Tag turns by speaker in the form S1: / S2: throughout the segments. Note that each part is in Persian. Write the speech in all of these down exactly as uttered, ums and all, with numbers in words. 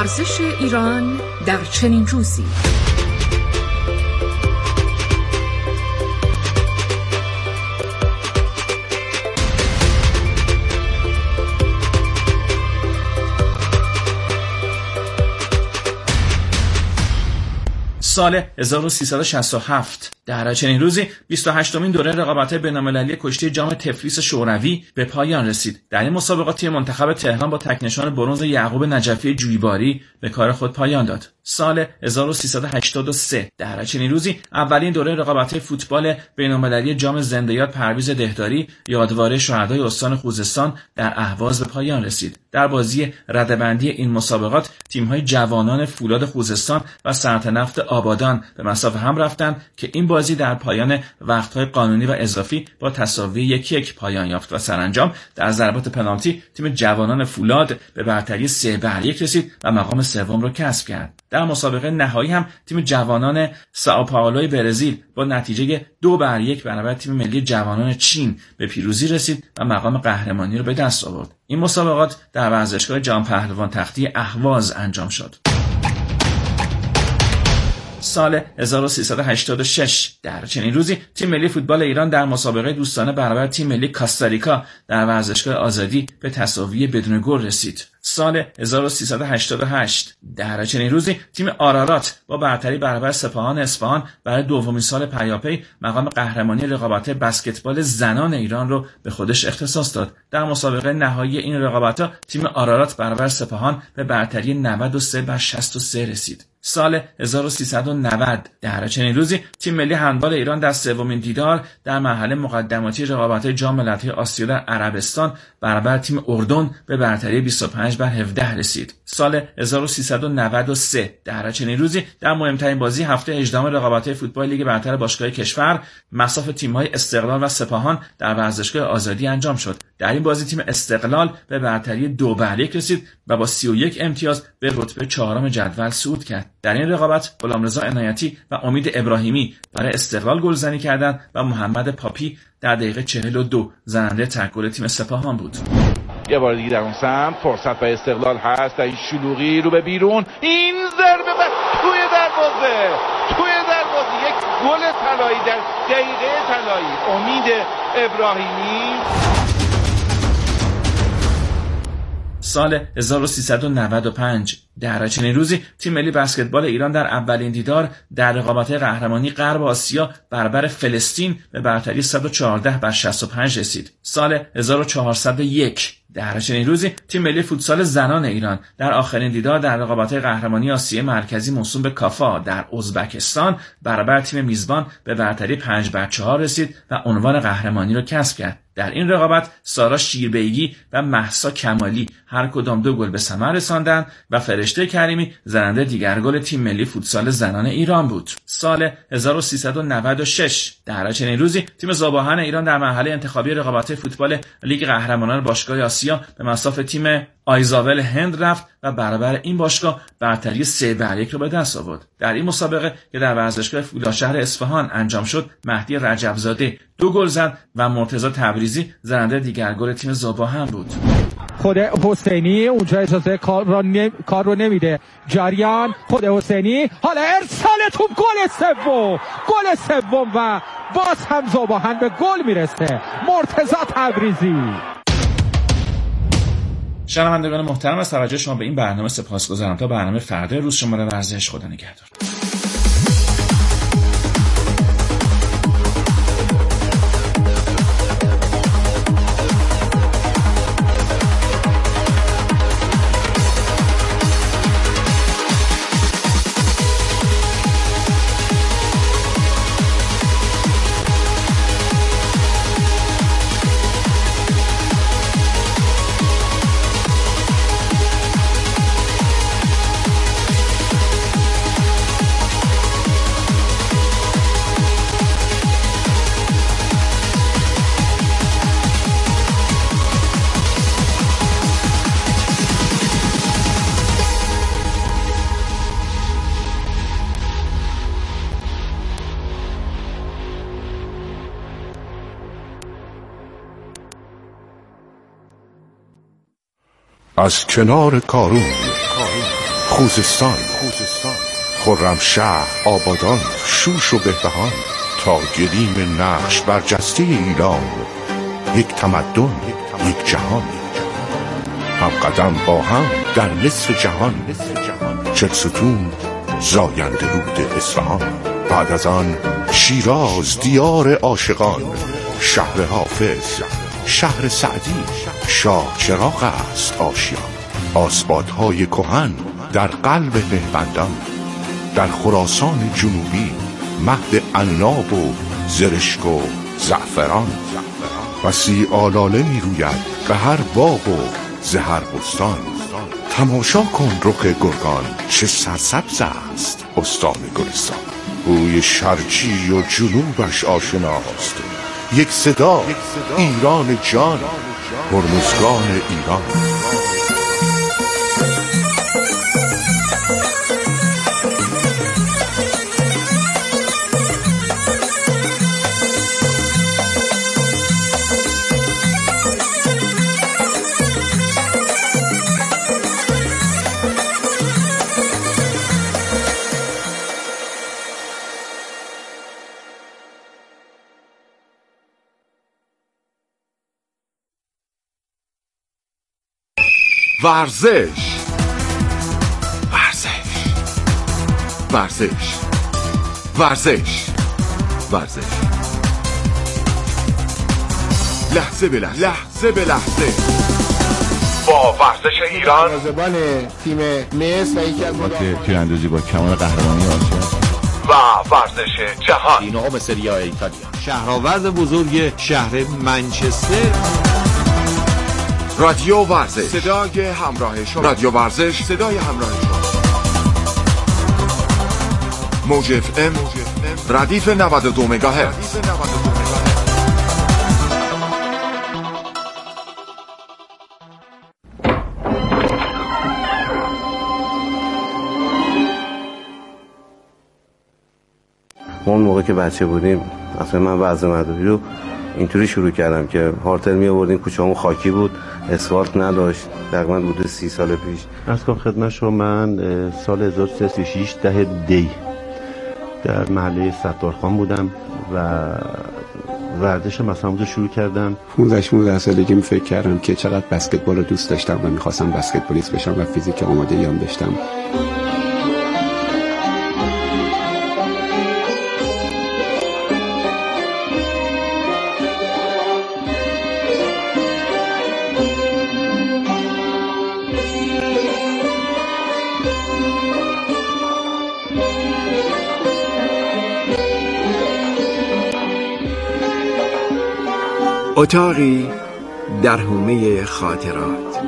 S1: ورزش ایران در چنین روزی.
S2: سال هزار و سیصد و شصت و هفت در چنین روزی بیست و هشتمین دوره رقابت‌های بین‌المللی کشتی جام تفلیس شوروی به پایان رسید. در این مسابقات تیم منتخب تهران با تک‌نشان برنز یعقوب نجفی جویباری به کار خود پایان داد. سال هزار و سیصد و هشتاد و سه در چنین روزی اولین دوره رقابت‌های فوتبال بین‌المللی جام زنده‌یاد پرویز دهداری یادواره شهدای استان خوزستان در اهواز به پایان رسید. در بازی رده‌بندی این مسابقات تیم‌های جوانان فولاد خوزستان و سرطنفت آبادان به مساف هم رفتند که این بازی در پایان وقت‌های قانونی و اضافی با تساوی یک یک پایان یافت و سرانجام در ضربات پنالتی تیم جوانان فولاد به برتری سه بر یک رسید و مقام سوم را کسب کرد. در مسابقه نهایی هم تیم جوانان سائو پائولوی برزیل با نتیجه دو بر یک برابر تیم ملی جوانان چین به پیروزی رسید و مقام قهرمانی را به دست آورد. این مسابقات در ورزشگاه جهان پهلوان تختی اهواز انجام شد. سال هزار و سیصد و هشتاد و شش در چنین روزی تیم ملی فوتبال ایران در مسابقه دوستانه برابر تیم ملی کاستاریکا در ورزشگاه آزادی به تساوی بدون گل رسید. سال هزار و سیصد و هشتاد و هشت در چنین روزی تیم آرارات با برتری برابر سپاهان اصفهان برای دومین سال پیاپی مقام قهرمانی رقابت بسکتبال زنان ایران رو به خودش اختصاص داد. در مسابقه نهایی این رقابت‌ها تیم آرارات برابر سپاهان به برتری نود و سه بر شصت و سه رسید. سال هزار و سیصد و نود در چنین روزی تیم ملی هندبال ایران در سومین دیدار در مرحله مقدماتی رقابت‌های جام ملت‌های آسیا در عربستان برابر تیم اردن به برتری بیست و پنج بر هفده رسید. سال هزار و سیصد و نود و سه در چنین روزی در مهمترین بازی هفته هجدهم رقابت‌های فوتبال لیگ برتر باشگاه کشور مصاف تیم‌های استقلال و سپاهان در ورزشگاه آزادی انجام شد. در این بازی تیم استقلال به برتری دو بر یک رسید و با سی و یک امتیاز به رتبه چهارم جدول صعود کرد. در این رقابت غلامرضا عنایتی و امید ابراهیمی برای استقلال گلزنی کردند و محمد پاپی در دقیقه چهل و دو زننده تک گل تیم سپاهان بود.
S3: یه بار دیگه در اون سمت فرصت برای استقلال هست، در این شلوغی رو به بیرون، این ضربه و توی دروازه توی دروازه یک گل طلایی در دقیقه طلایی امید ابراهیمی.
S2: سال هزار و سیصد و نود و پنج در چنین روزی تیم ملی بسکتبال ایران در اولین دیدار در رقابت‌های قهرمانی غرب آسیا برابر فلسطین به برتری صد و چهارده بر شصت و پنج رسید. سال هزار و چهارصد و یک در چنین روزی تیم ملی فوتسال زنان ایران در آخرین دیدار در رقابت‌های قهرمانی آسیای مرکزی موسوم به کافا در ازبکستان برابر تیم میزبان به برتری پنج بر چهار رسید و عنوان قهرمانی را کسب کرد. در این رقابت سارا شیربیگی و مهسا کمالی هر کدام دو گل به ثمر رساندند و فرشته کریمی زننده دیگر گل تیم ملی فوتسال زنان ایران بود. سال هزار و سیصد و نود و شش در چنین روزی تیم زوباهن ایران در مرحله انتخابی رقابت‌های فوتبال لیگ قهرمانان باشگاه آسیا به مصاف تیم آیزاول هند رفت و برابر این باشگاه برتری سه بر یک را به دست آورد. در این مسابقه که در ورزشگاه فولادشهر اصفهان انجام شد مهدی رجبزاده دو گل زد و مرتضی تبریزی زننده دیگر گل تیم زوباهن بود.
S4: خود حسینی اونجا اجازه کار رو, نم... کار رو نمیده. جریان خود حسینی، حالا ارسال توپ، گل سوم گل سوم و باز هم زوباهن به گل میرسه. مرتضی تبریزی.
S2: شنوندگان محترم از توجه شما به این برنامه سپاسگزارم. تا برنامه فردا روز شما را ورزش خدا نگهدار.
S5: از کنار کارون خوزستان، خرمشهر، آبادان، شوش و بهبهان، تا گلیم نقش برجسته ایران، یک تمدن، یک جهان، هم قدم با هم در نصف جهان، چل ستون زاینده رود اصفهان. بعد از آن شیراز دیار عاشقان، شهر حافظ، شهر سعدی، شاه چراغ است آشیان. آسبادهای کهن در قلب نهبندان، در خراسان جنوبی مهد عناب و زرشک و زعفران. بسی آلاله می روید به هر باغ و زهر بستان. تماشا کن رخ گرگان چه سرسبز است استان گلستان. بوی شرقی و جنوبش آشناست، یک صدا ایران جان، هرمزگان ایران.
S6: ورزش ورزش ورزش ورزش ورزش لحظه به لحظه لحظه به لحظه با ورزش ایران.
S7: زبان تیم مصر و یکی از
S3: تیراندازی با کمال قهرمانی آسیا
S6: و ورزش جهان.
S7: اینو سری آ ایتالیا.
S8: شهرآورد بزرگ شهر منچستر.
S6: رادیو ورزش، صدای همراه شما. رادیو ورزش، صدای همراه شما. موج اف ام ردیف نود و دو مگاهرتز.
S9: اون موقع که بچه بودیم اصلا من وضع مداری رو اینطوری شروع کردم که هارتل می آوردیم، کوچه‌مون خاکی بود، اسفالت نداشت. تقریبا بوده سی سال پیش.
S10: از کنم خدمت شما من سال هزار و سیصد و سی و شش ده دی در محله ستارخان بودم و ورزش مثلا رو شروع کردم.
S11: پانزده شانزده سالگی فکر کردم که چقدر بسکتبال رو دوست داشتم و می‌خواستم بسکتبالیست بشم و فیزیک آمادگی هم داشتم.
S12: اتاقی در حومه خاطرات.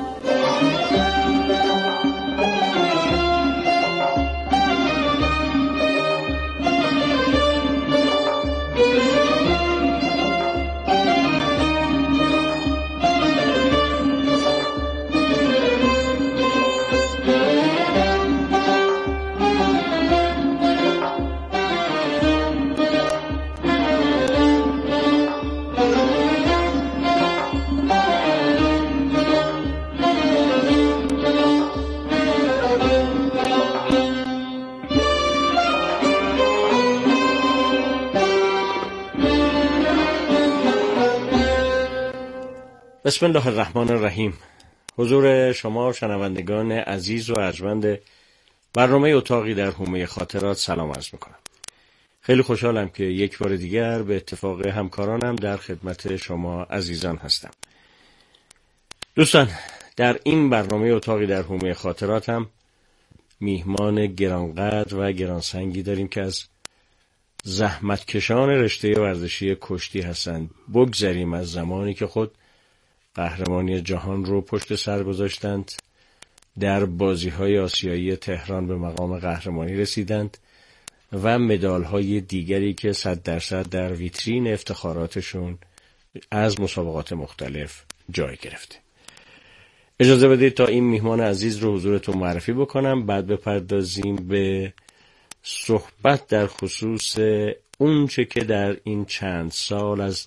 S13: بسم الله الرحمن الرحیم. حضور شما شنوندگان عزیز و ارجمند برنامه اتاقی در حومه خاطرات سلام عرض میکنم. خیلی خوشحالم که یک بار دیگر به اتفاق همکارانم در خدمت شما عزیزان هستم. دوستان، در این برنامه اتاقی در حومه خاطرات هم میهمان گرانقدر و گرانسنگی داریم که از زحمتکشان رشته ورزشی کشتی هستند. بگذریم از زمانی که خود قهرمانی جهان رو پشت سر گذاشتند، در بازی‌های آسیایی تهران به مقام قهرمانی رسیدند و مدال‌های دیگری که صد درصد در ویترین افتخاراتشون از مسابقات مختلف جای گرفته. اجازه بدید تا این میهمان عزیز رو حضورتون معرفی بکنم، بعد بپردازیم به صحبت در خصوص اون چه که در این چند سال از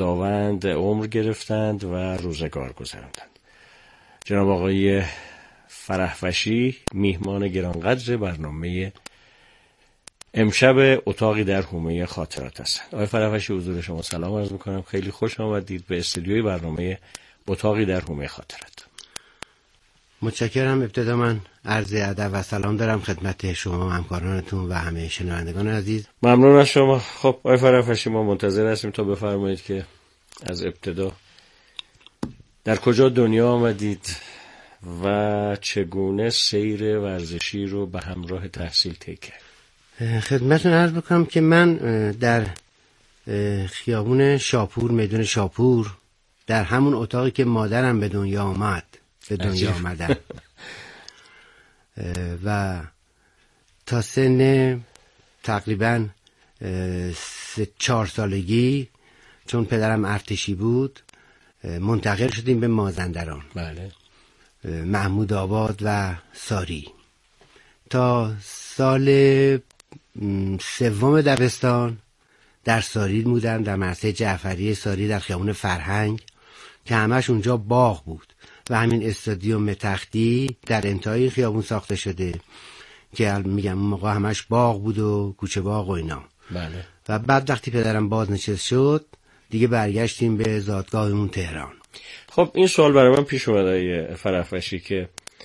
S13: خداوند عمر گرفتند و روزگار گذراندند. جناب آقای فرحوشی میهمان گرانقدر برنامه امشب اتاقی در حومه خاطرات هستند. آقای فرحوشی حضور شما سلام عرض میکنم، خیلی خوش آمدید به استودیوی برنامه اتاقی در حومه خاطرات.
S14: متشکرم. ابتدا من عرض ادب و سلام دارم خدمت شما و همکارانتون و همه شنوندگان عزیز.
S13: ممنون از شما. خب آقای فرحوشی ما منتظر هستیم تا بفرمایید که از ابتدا در کجا دنیا آمدید و چگونه سیر ورزشی رو به همراه تحصیل طی کرد.
S14: خدمتتون عرض بکنم که من در خیابون شاپور، میدون شاپور، در همون اتاقی که مادرم به دنیا آمد به دنیا آمدم و تا سن تقریبا سه چهار سالگی، چون پدرم ارتشی بود، منتقل شدیم به مازندران.
S13: بله.
S14: محمود آباد و ساری. تا سال سوم دبستان در ساری بودم، در مدرسه جعفری ساری در خیابون فرهنگ که همش اونجا باغ بود و همین استادیوم تختی در انتهای خیابون ساخته شده که میگم اون موقع همش باغ بود و کوچه باغ و اینا.
S13: بله.
S14: و بعد وقتی پدرم بازنشست شد دیگه برگشتیم به زادگاهمون تهران.
S13: خب این سوال برای من پیش اومد آقای فرحوشی که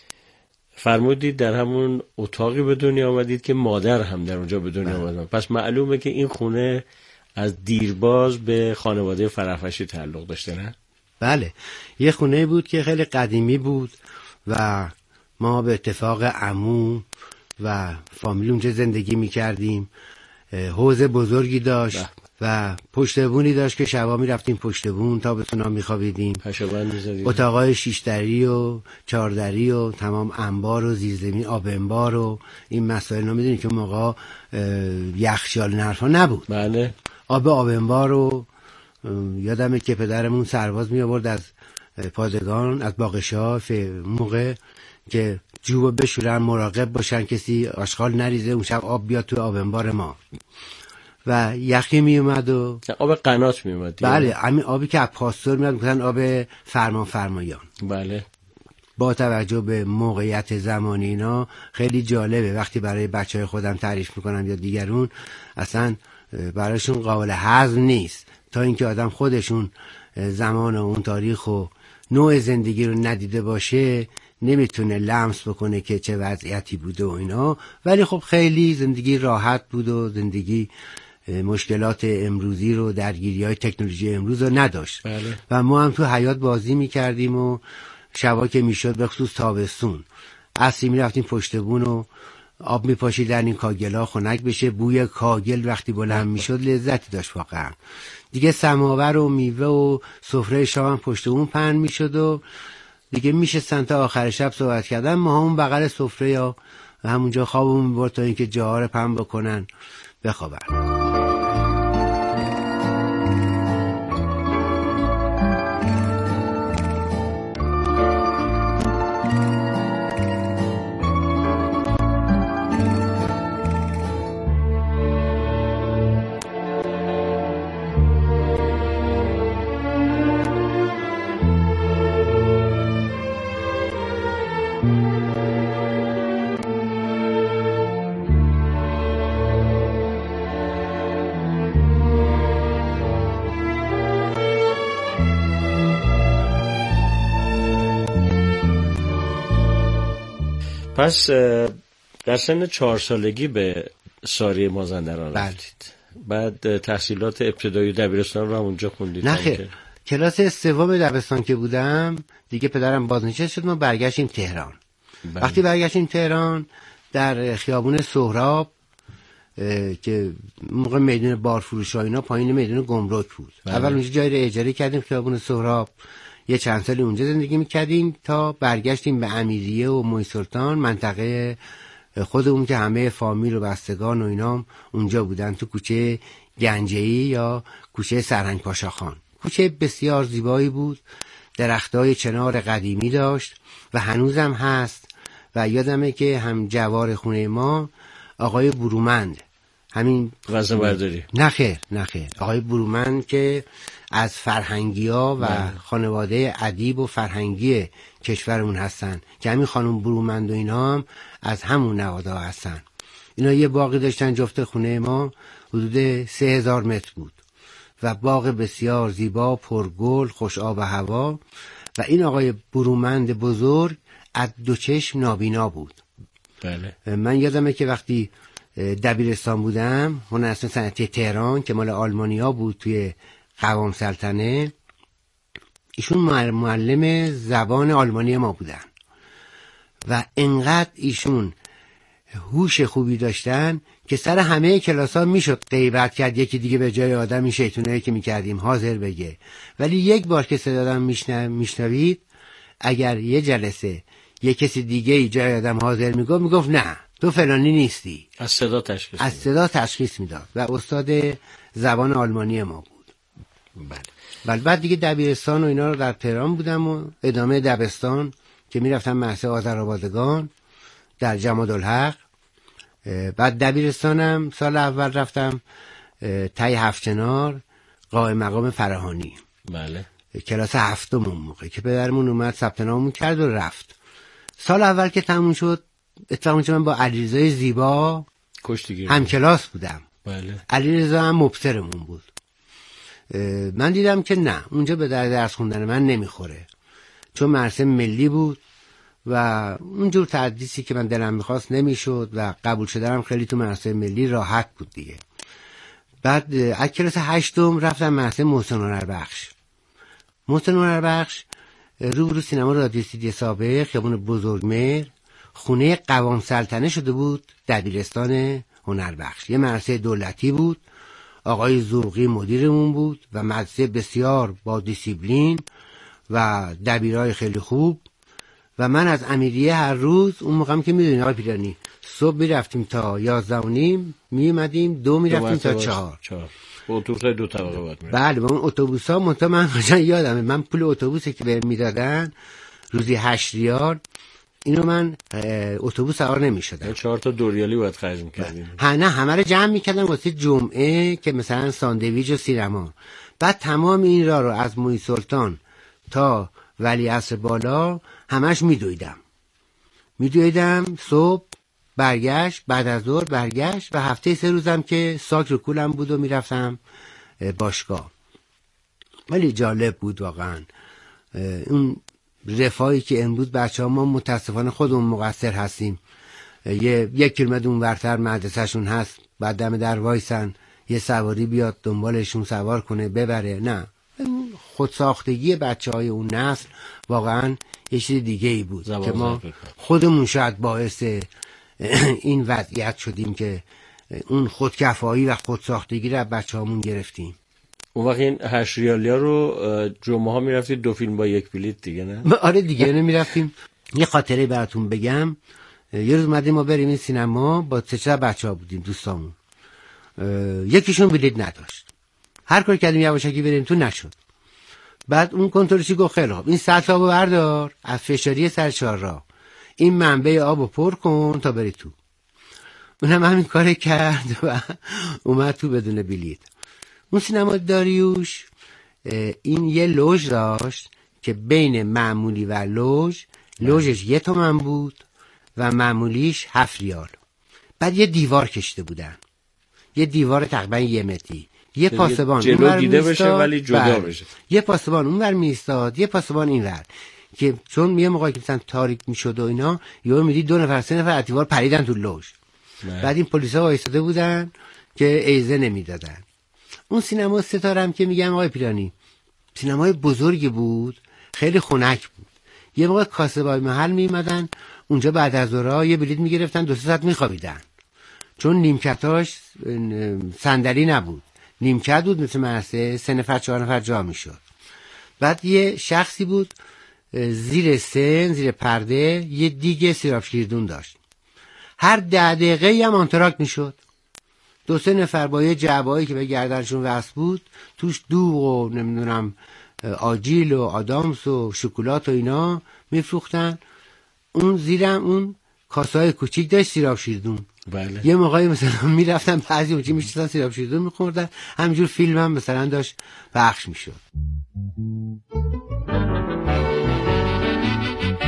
S13: فرمودید در همون اتاقی به دنیا آمدید که مادر هم در اونجا به دنیا آمد. پس معلومه که این خونه از دیرباز به خانواده فرحوشی تعلق داشته، نه؟
S14: بله، یه خونه بود که خیلی قدیمی بود و ما به اتفاق عمو و فامیل اونجا زندگی میکردیم. حوض بزرگی داشت ده. و پشتبونی داشت که شبا می رفتیم پشتبون، تابستونا می خوابیدیم. اتاقای شیش دری و چهار دری و تمام انبار و زیرزمین آب انبار و این مسائل رو میدونید که موقع یخچال نرفا نبود.
S13: بله.
S14: آب آب انبار رو یادمه که پدرمون سرباز می آورد از پادگان، از باغشا موقع که جوبو بشورن، مراقب باشن کسی آشغال نریزه، اون شب آب بیاد تو آب انبار ما و یخی می اومد و
S13: آب قنات می اومد.
S14: بله، همین آبی که از پاستور میاد میگن آب فرمان فرمایان.
S13: بله.
S14: با توجه به موقعیت زمانی اینا خیلی جالبه، وقتی برای بچهای خودم تعریف میکنم یا دیگرون اصلا برایشون قابل هضم نیست، تا اینکه آدم خودشون زمان و اون تاریخ و نوع زندگی رو ندیده باشه نمیتونه لمس بکنه که چه وضعیتی بوده و اینا. ولی خب خیلی زندگی راحت بود و زندگی مشکلات امروزی رو، درگیری های تکنولوژی امروز رو نداشت.
S13: بله.
S14: و ما هم تو حیات بازی میکردیم و شبا که میشد به خصوص تابستون عصری میرفتیم پشت بون و آب میپاشید در این کاگلا خنک بشه. بوی کاگل وقتی بلند میشد لذتی داشت واقعا. دیگه سماور و میوه و سفره شام پشت بون پهن میشد و دیگه میشستن تا آخر شب صحبت کردن. ما همون بغل سفره یا همونجا خوابمون میبرد تا اینکه جاها رو پهن بکنن بخوابن.
S13: پس در سن چهار سالگی به ساری مازندران رفتید. بعد تحصیلات ابتدایی دبیرستان رو هم اونجا خوندید؟
S14: نه خیر، کلاس سوم دبستان که بودم دیگه پدرم بازنشسته شد، ما برگشتیم تهران. بله. وقتی برگشتیم تهران در خیابون سهراب که موقع میدون بارفروش ها اینا پایین میدون گمرک بود. بله. اول اونجا جایی رو اجاره کردیم خیابون سهراب، یه چند سال اونجا زندگی میکردیم تا برگشتیم به امیریه و موی سلطان، منطقه خودمون که همه فامیل و بستگان و اینا اونجا بودن، تو کوچه گنجه‌ای یا کوچه سرهنگ پاشا خان. کوچه بسیار زیبایی بود، درختای چنار قدیمی داشت و هنوزم هست و یادمه که هم جوار خونه ما آقای برومند، همین
S13: وزن برداری،
S14: نه خیر نه خیر آقای برومند که از فرهنگی ها و نه. خانواده ادیب و فرهنگی کشورمون هستن که همین خانم برومند و اینا هم از همون نواده ها هستن. اینا یه باغی داشتن جفت خونه ما، حدود سه هزار متر بود و باغ بسیار زیبا، پرگل، خوش آب و هوا. و این آقای برومند بزرگ از دو چشم نابینا بود.
S13: بله.
S14: من یادمه که وقتی دبیرستان بودم، هنرستان صنعتی تهران که مال آلمانیا بود توی قوام سلطنه، ایشون معلم زبان آلمانی ما بودن و انقدر ایشون هوش خوبی داشتن که سر همه کلاس ها میشد غیبت کرد، یکی دیگه به جای آدم این شیطونایی که میکردیم حاضر بگه. ولی یک بار که صدا آدم میشنوید، اگر یه جلسه یه کسی دیگه ای جای آدم حاضر میگفت، میگفت نه تو فلانی نیستی،
S13: از صدا تشخیص
S14: از صدا تشخیص میداد و استاد زبان آلمانی ما بود.
S13: بله.
S14: ولی بعد دیگه دبیرستان و اینا رو در تهران بودم و ادامه دبستان که میرفتم مدرسه آذربایجان در جمادالحق. بعد دبیرستانم سال اول رفتم تای هفت‌چنار قائم مقام فراهانی.
S13: بله.
S14: کلاس هفتم اون موقع که پدرمون اومد ثبت ناممون کرد و رفت. سال اول که تموم شد، اتفاقا من با علیرضا زیبا هم کلاس بودم.
S13: بله.
S14: علیرضا هم مبصرمون بود. من دیدم که نه، اونجا به درد درس خوندن من نمیخوره، چون مدرسه ملی بود و اونجور تدریسی که من دلم میخواست نمیشد و قبول شدنم خیلی تو مدرسه ملی راحت بود دیگه. بعد از کلاس هشتم رفتم مدرسه محسن هنربخش. محسن هنربخش روبرو سینما رادیو سیدی سابق، خیابون بزرگمهر، خونه قوام سلطنه شده بود دبیرستان هنربخش. یه مدرسه دولتی بود، آقای زوقی مدیرمون بود و مدرسه بسیار با دیسیپلین و دبیرای خیلی خوب. و من از امیریه هر روز، اون موقعم که میدونی آقای پیرانی، صبح میرفتیم تا یازده و نیم، میومدیم دو میرفتیم تا چهار.
S13: چهار. اتوبوس دو طبقه بود.
S14: بله، با اون اتوبوس ها منتها من یادمه من پول اتوبوسی که بهم میدادن روزی هشت ریال، اینو من اتوبوس سوار نمیشدم.
S13: چهار تا دوریالی باید خرج میکردیم.
S14: ها نه، همه رو جمع میکردم واسه جمعه که مثلا ساندویچ و سینما. بعد تمام این راه رو از موی سلطان تا ولیعصر بالا همش میدویدم میدویدم صبح برگشت، بعد از ظهر برگشت و هفته سه روزم که ساک رو کولم بود و میرفتم باشگاه. ولی جالب بود واقعا اون رفاهی که امروز بچه ها ما متاسفانه خودمون مقصر هستیم. یه یک کیلومتر اون ورتر مدرسهشون هست، بعد دم در وایسن یه سواری بیاد دنبالشون سوار کنه ببره. نه، خودساختگی بچه های اون نسل واقعا یه چیز دیگه ای بود که ما خودمون شاید باعث این وضعیت شدیم که اون خودکفایی و خودساختگی رو بچه هامون گرفتیم.
S13: اون وقت این هشت ریالی ها رو جمعه ها میرفتید دو فیلم با یک بلیت دیگه، نه؟
S14: آره دیگه نمیرفتیم. یه خاطره براتون بگم. یه روز مدیم ما بریم این سینما با سه چهار بچه ها بودیم دوستامون. یکیشون بلیت نداشت، هر کاری کردیم یواشکی بریم تو، نشد. بعد اون کنترلشی گفت خیلی خوب، این سطل آبو بردار از فشاری سر چهارراه، این منبع آبو پر کن تا بری تو. اونم همین کار کرد و اومد تو بدون بلیت. اون سینما داریوش این یه لوژ داشت که بین معمولی و لوژ، لوژش یه تومن بود و معمولیش هفت ریال. بعد یه دیوار کشته بودن، یه دیوار تقریبا یه متری، یه پاسبان
S13: جلو دیده بشه ولی جدا بشه،
S14: یه پاسبان اونور میستاد، یه پاسبان اینور، که چون یه موقعی که مثلا تاریک میشد و اینا، یهو میدی دو نفر سه نفر از دیوار پریدن تو لوژ. بعد این پلیسا وایساده بودن که ایزه نمیدادن. اون سینما ستاره هم که میگم آقای پیرانی، سینمای بزرگی بود، خیلی خنک بود. یه موقع کاسبای محل میمدن اونجا، بعد از ظهر یه بلیط میگرفتن، دو سه ساعت میخوابیدن، چون نیمکتاش صندلی نبود، نیمکت بود مثل مدرسه، سه نفر چهار نفر جا میشد. بعد یه شخصی بود زیر سن، زیر پرده، یه دیگه سیراب شیردون داشت، هر ده دقیقه هم آنتراک میشد. دو سه نفر با یه جعبه‌ای که به گردنشون وصل بود، توش دوغ و نمیدونم آجیل و آدامس و شکلات و اینا میفروختن. اون زیرم اون کاسه‌های کوچیک داشت سیراب شیردون.
S13: بله.
S14: یه موقعی مثلا میرفتن بعضی اونجا میشستن سیراب شیردون میخوردن، همینجور فیلم هم مثلا داشت پخش میشد.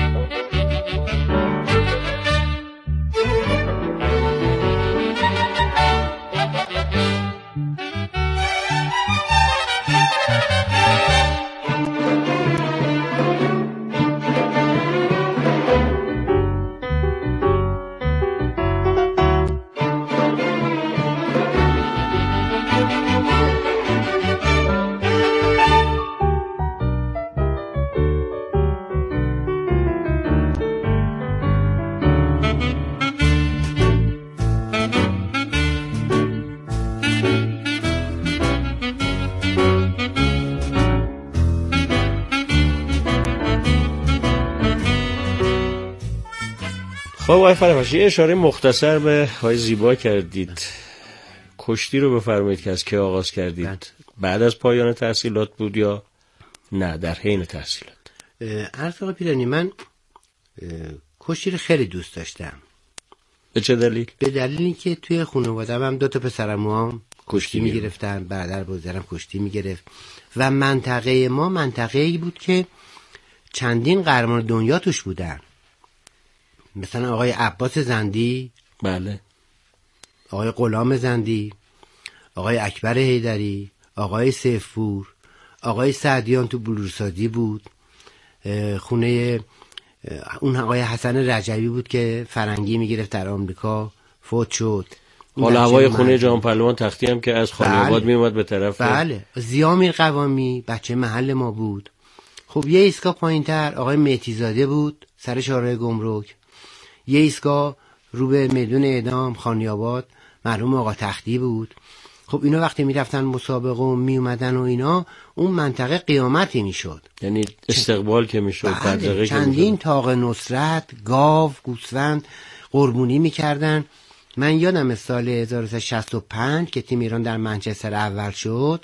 S13: خب آقای فرهاشی اشاره مختصر به های زیبا کردید. کشتی رو بفرمایید که از که آغاز کردید؟ بند. بعد از پایان تحصیلات بود یا نه در حین تحصیلات؟
S14: عرض آقای پیرانی، من کشتی رو خیلی دوست داشتم.
S13: به چه دلیل؟
S14: به دلیلی که توی خانواده‌ام هم دو تا پسرم هم کشتی میگرفتن، برادر بزرگم کشتی میگرفت و منطقه ما منطقه‌ای بود که چندین قهرمان دنیا توش بودن، مثلا آقای عباس زندی،
S13: بله،
S14: آقای غلام زندی، آقای اکبر حیدری، آقای سیفپور، آقای سعدیان تو بلورسازی بود، خونه اون آقای حسن رجبی بود که فرنگی میگرفت در آمریکا، فوت شد.
S13: حالا هوای خونه جان پهلوان تختی هم که از خانیاباد
S14: بله.
S13: میومد به طرف
S14: بله. ضیامیر قوامی بچه محل ما بود. خب یه ایستگاه پایینتر آقای مهدی زاده بود سر شارع گمرک، یه ایستگاه رو به میدون اعدام خانیاباد مرحوم آقا تختی بود. خب اینا وقتی میرفتن مسابقه و میومدن و اینا، اون منطقه قیامتی میشد،
S13: یعنی استقبال که میشد،
S14: بله. چندین تاق نصرت، گاو، گوسفند قربونی میکردن. من یادم سال هزار و سیصد و شصت و پنج که تیم ایران در منچستر اول شد،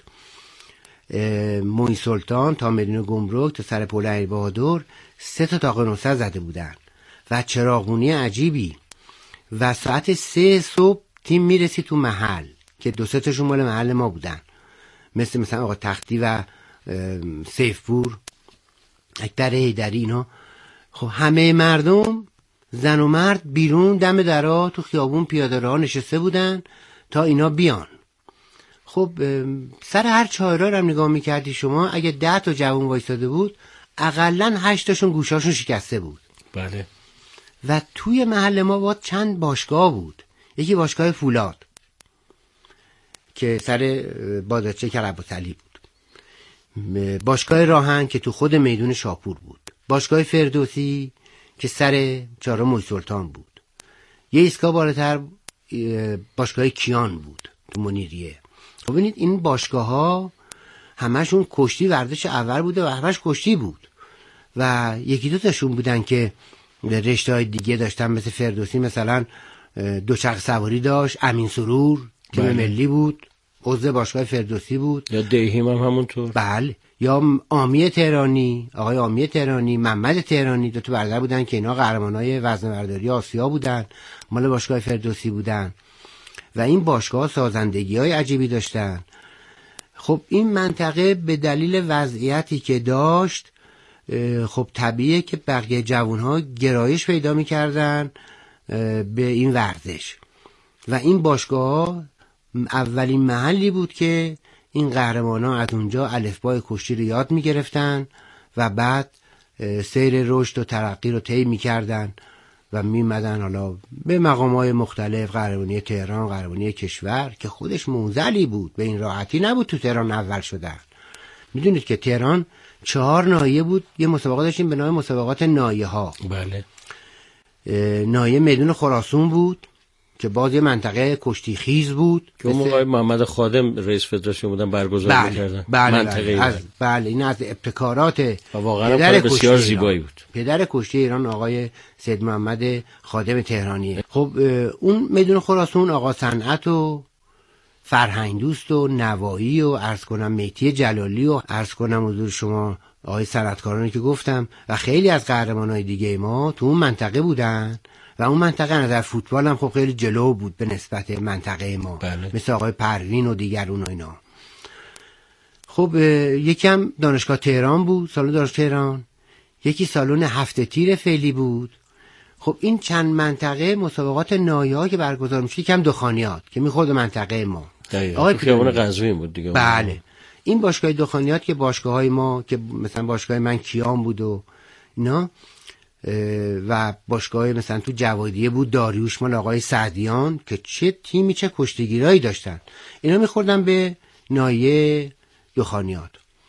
S14: موین سلطان تا میدون گمرک تا سر پل امیربهادر سه تا تاق نصرت زده بودن و چراغونی عجیبی و ساعت سه صبح تیم میرسی تو محل که دو سه تاشون مال محل ما بودن، مثل مثلا آقا تختی و سیفپور، اکبر حیدری، اینا. خب همه مردم زن و مرد بیرون دم درا تو خیابون پیاده راه نشسته بودن تا اینا بیان. خب سر هر چهارراه رو هم نگاه میکردی شما، اگه ده تا جوان وایساده بود اقلن هشت تاشون گوشاشون شکسته بود.
S13: بله.
S14: و توی محل ما با چند باشگاه بود. یکی باشگاه فولاد که سر بازارچه کربوسعلی بود، باشگاه راهن که تو خود میدون شاپور بود، باشگاه فردوسی که سر چهارراه موسی سلطان بود، یه ایستگاه بالاتر باشگاه کیان بود تو منیریه. خب ببینید این باشگاه ها همشون کشتی ورزش اول بوده و همش کشتی بود و یکی دو تاشون بودن که رشته های دیگه داشتن، مثل فردوسی مثلا دوچرخ سواری داشت، امین سرور تیم ملی بود، عضو باشگاه فردوسی بود،
S13: یا دیهیم هم همونطور.
S14: بله. یا آمی تهرانی، آقای آمی تهرانی، محمد تهرانی، دو تا برادر بودن که اینا قهرمانای وزنه‌برداری آسیا بودن، مال باشگاه فردوسی بودن و این باشگاه سازندگی‌های عجیبی داشتن. خب این منطقه به دلیل وضعیتی که داشت، خب طبیعیه که بقیه جوان‌ها گرایش پیدا می‌کردن به این ورزش و این باشگاه اولین محلی بود که این قهرمان‌ها از اونجا الفبای کشتی رو یاد می‌گرفتن و بعد سیر رشد و ترقی رو طی می‌کردن و می‌مدن حالا به مقام‌های مختلف، قهرمانی تهران، قهرمانی کشور که خودش موزلی بود، به این راحتی نبود تو تهران اول شدن. میدونید که تهران چهار ناحیه بود، یه مسابقات داشتیم به نام مسابقات ناحیه‌ها.
S13: بله.
S14: ناحیه میدون خراسان بود که باز یه منطقه کشتی خیز بود
S13: که اون موقع محمد خادم رئیس فدراسیون بودن برگزار
S14: بله.
S13: می‌کردن.
S14: بله.
S13: منطقه
S14: بله. از بله این از ابتکارات
S13: و واقعا کار بسیار زیبایی بود.
S14: پدر کشتی ایران آقای سید محمد خادم تهرانیه. خب اون میدون خراسان آقا صنعت و فرهنگ دوست و نوایی و عرض کنم مهدی جلالی و عرض کنم حضور شما آقای صنعتکارانی که گفتم و خیلی از قهرمانای دیگه ما تو اون منطقه بودن و اون منطقه نظر فوتبال هم خب خیلی جلو بود به نسبت منطقه ما.
S13: بله.
S14: مثل آقای پروین و دیگرون و اینا. خب یکی هم دانشگاه تهران بود، سالن دانشگاه تهران، یکی سالن هفت تیر فعلی بود. خب این چند منطقه مسابقات ناحیه‌ها که برگزار میشه، یکم دخانیات که میخورد منطقه ما.
S13: آقای خیابون قزوین بود دیگه.
S14: بله. این باشگاه دخانیات که باشگاه‌های ما که مثلا باشگاه من کیان بود و اینا و باشگاه مثلا تو جوادیه بود داریوش مال آقای سعدیان که چه تیمی چه کشتیگیرایی داشتن، اینا میخوردن به ناحیه دخانیات.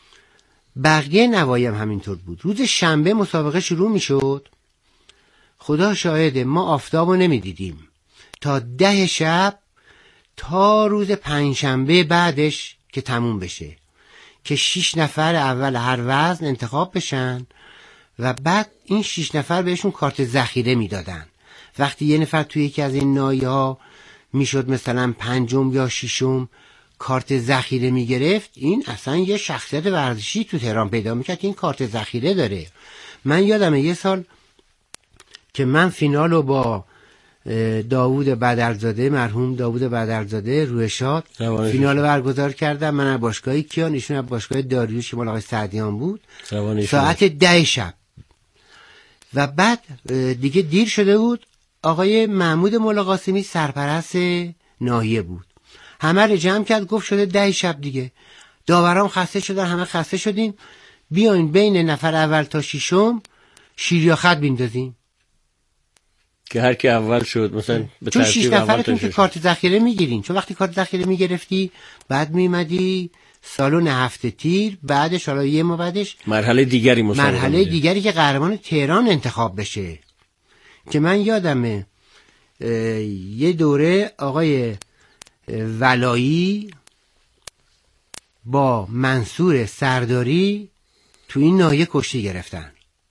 S14: بقیه نواحی هم همینطور بود. روز شنبه مسابقه شروع میشد، خدا شاهده ما آفتابو نمیدیدیم تا ده شب تا روز پنجشنبه بعدش که تموم بشه که شش نفر اول هر وزن انتخاب بشن و بعد این شش نفر بهشون کارت ذخیره میدادن وقتی یه نفر توی یکی از این نایه ها میشد مثلا پنجم یا ششم کارت ذخیره میگرفت، این اصلا یه شخصیت ورزشی تو تهران پیدا میکرد که این کارت ذخیره داره. من یادمه یه سال که من فینال رو با داوود بدرزاده، مرحوم داوود بدرزاده رویشاد فینال برگزار کردم. من از باشگاه کیان، ایشون از باشگاه داریوش که مال آقای سعدیان بود، ساعت ده شب. و بعد دیگه دیر شده بود، آقای محمود مولا قاسمی سرپرست ناحیه بود، همه رو جمع کرد گفت شده ده شب دیگه، داورام خسته شدن، همه خسته شدیم، بیاین بین نفر اول تا ششم شیریا خط بیندازیم
S13: که هر کی اول شد مثلا به
S14: چون
S13: ترتیب
S14: شش نفرتون که
S13: شد.
S14: کارت ذخیره میگیرین، چون وقتی کارت ذخیره میگرفتی بعد میمدی سالن هفته تیر، بعدش حالا یه ما بعدش
S13: مرحله دیگری مسابقه
S14: مرحله
S13: میده.
S14: دیگری که قهرمان تهران انتخاب بشه. که من یادمه یه دوره آقای ولایی با منصور سرداری تو این ناحیه کشتی گرفتن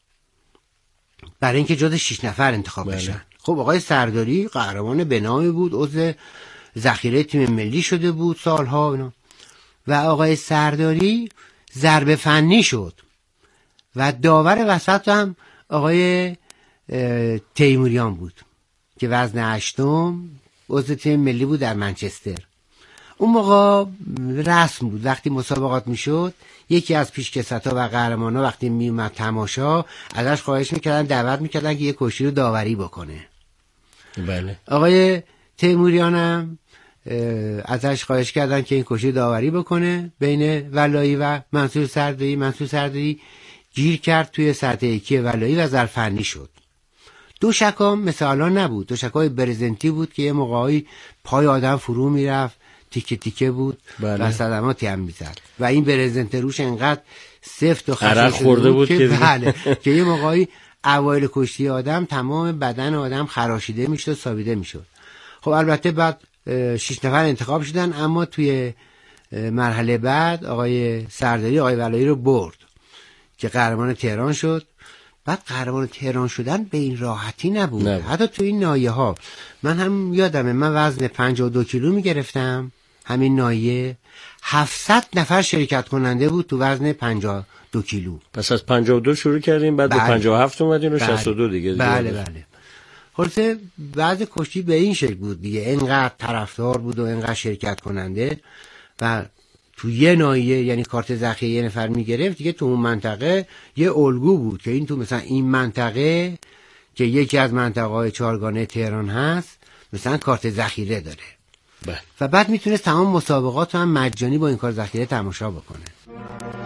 S14: برای اینکه جز شش نفر انتخاب
S13: بله.
S14: بشن. خب آقای سرداری قهرمان به نام بود، عضو ذخیره تیم ملی شده بود سالها اینا. و آقای سرداری ضربه فنی شد و داور وسط هم آقای تیموریان بود که وزن هشتم عضو تیم ملی بود در منچستر. اون موقع رسم بود وقتی مسابقات میشد یکی از پیشکسوتا و قهرمانا وقتی میومد تماشا ازش خواهش میکردن، دعوت میکردن که یه کشتی رو داوری بکنه.
S13: بله.
S14: آقای تیموریان هم ازش خواهش کردن که این کشتی داوری بکنه بین ولایی و منصور سرداری. منصور سرداری گیر کرد توی سطح یکی ولایی و ظرفنی شد. دو شکام مثل الان نبود، دو شکای برزنتی بود که یه موقعی پای آدم فرو میرفت، تیکه تیکه بود
S13: بله.
S14: و صدماتی هم میزد و این برزنت روش انقدر سفت و
S13: عرق خورده بود
S14: که
S13: که
S14: بله که یه موقعی اوایل کشتی آدم تمام بدن آدم خراشیده میشد و سابیده میشد. خب البته بعد شش نفر انتخاب شدن، اما توی مرحله بعد آقای سرداری آقای ولایی رو برد که قهرمان تهران شد. بعد قهرمان تهران شدن به این راحتی نبود نه. حتی تو این ناحیه ها من هم یادمه من وزن پنجاه و دو کیلو میگرفتم، همین ناحیه هفتصد نفر شرکت کننده بود تو وزن پنجاه و دو کیلو.
S13: پس از پنجاه و دو شروع کردیم بعد
S14: بله.
S13: به پنجاه و هفت اومدین و
S14: بله.
S13: شصت و دو دیگه, دیگه
S14: بله بله. خلاصه بعض کشتی به این شکل بود دیگه، اینقدر طرفدار بود و اینقدر شرکت کننده و تو یه ناحیه یعنی کارت ذخیره یه نفر میگرفت دیگه، تو اون منطقه یه الگو بود که این تو مثلا این منطقه که یکی از منطقه های چهارگانه تهران هست مثلا کارت ذخیره داره
S13: بله.
S14: و بعد میتونه تمام مسابقات هم مجانی با این کارت ذخیره تماشا بکنه.